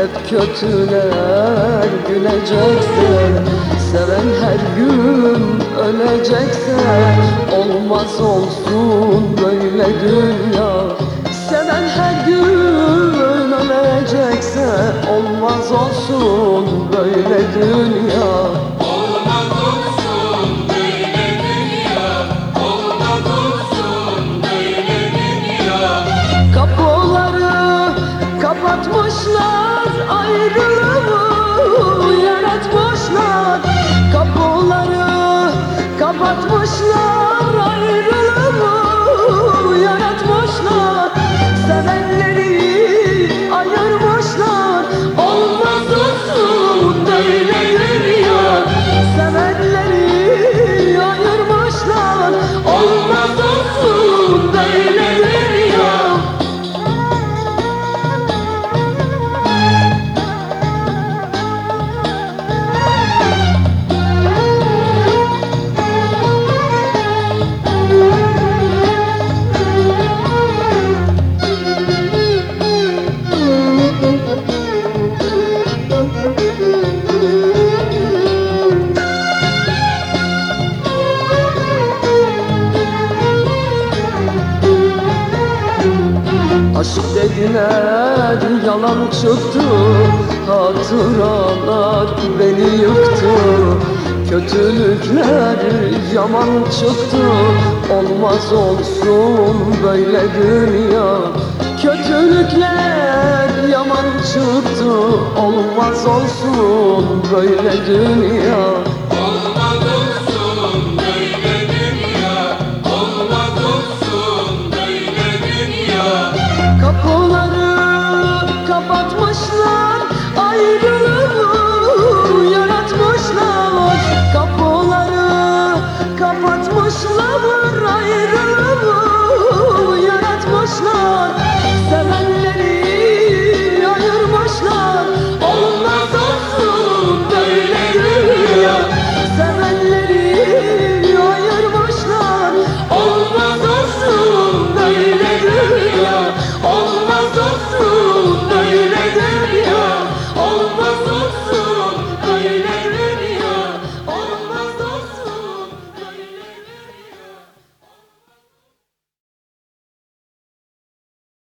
hep kötüler gülecekse, seven her gün ölecekse, olmaz olsun böyle dünya. Seven her gün ölecekse, olmaz olsun böyle dünya. Olmaz olsun böyle dünya, olmaz olsun böyle dünya. Kapıları kapatmışlar, ayrılığı yaratmışlar. Kapıları kapatmışlar, ayrılığı yaratmışlar. Sevenleri ayırmışlar, olmaz olsun böyle dünya. Sevenleri ayırmışlar, olmaz olsun böyle dünya. Aşk dediler yalan çıktı, hatıralar beni yıktı. Kötülükler yaman çıktı, olmaz olsun böyle dünya. Kötülükler yaman çıktı, olmaz olsun böyle dünya. Olmaz olsun böyle dünya, olmaz olsun böyle dünya. Kapıları kapatmışlar, ayrılığı yaratmışlar. Kapıları kapatmışlar, ayrılığı